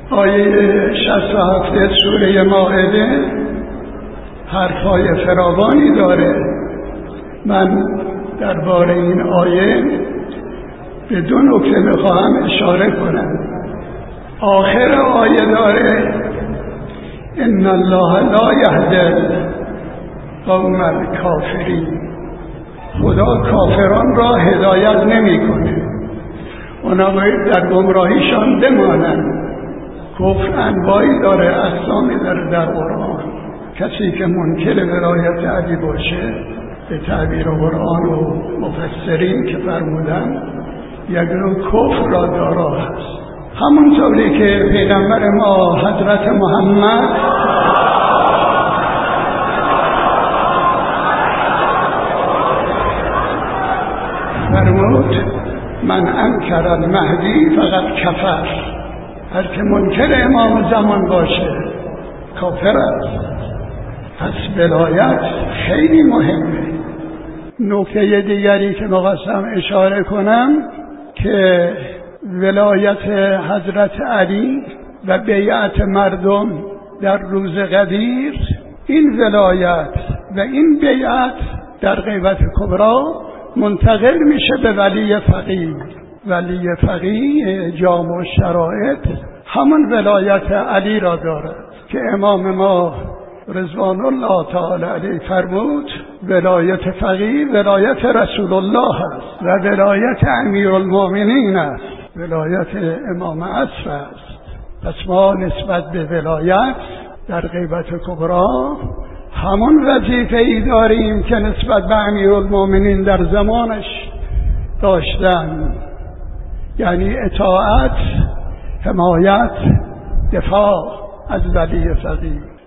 آیه 67 سوره مائده حرفای فراوانی داره. من درباره این آیه به دو نکته میخواهم اشاره کنم. آخر آیه داره ان الله لا یهدی قوم الکافرین، خدا کافران را هدایت نمیکنه، اونا باید در گمراهیشان بمانند. کفر انواعی داره، اقسامی داره در قرآن. کسی که منکر ولایت علی باشه به تعبیر قرآن و مفسرین که فرمودن یک نوع کفر را دارا هست. همونطوری که پیغمبر ما حضرت محمد فرمود من انکر المهدی فقط کفر، هر که منکر امام زمان باشه کافر است. پس ولایت خیلی مهمه. نکته دیگری که می‌خواستم اشاره کنم که ولایت حضرت علی و بیعت مردم در روز غدیر، این ولایت و این بیعت در غیبت کبری منتقل میشه به ولی فقیه. ولی فقیه جامع شرایط همون ولایت علی را دارد که امام ما رضوان الله تعالی علیه فرمود ولایت فقیه ولایت رسول الله است و ولایت امیرالمؤمنین است، ولایت امام عصر است. پس ما نسبت به ولایت در غیبت کبری همون وظیفه‌ای داریم که نسبت به امیرالمؤمنین در زمانش داشتن، یعنی اطاعت، حمایت، دفاع از ولی فقیه.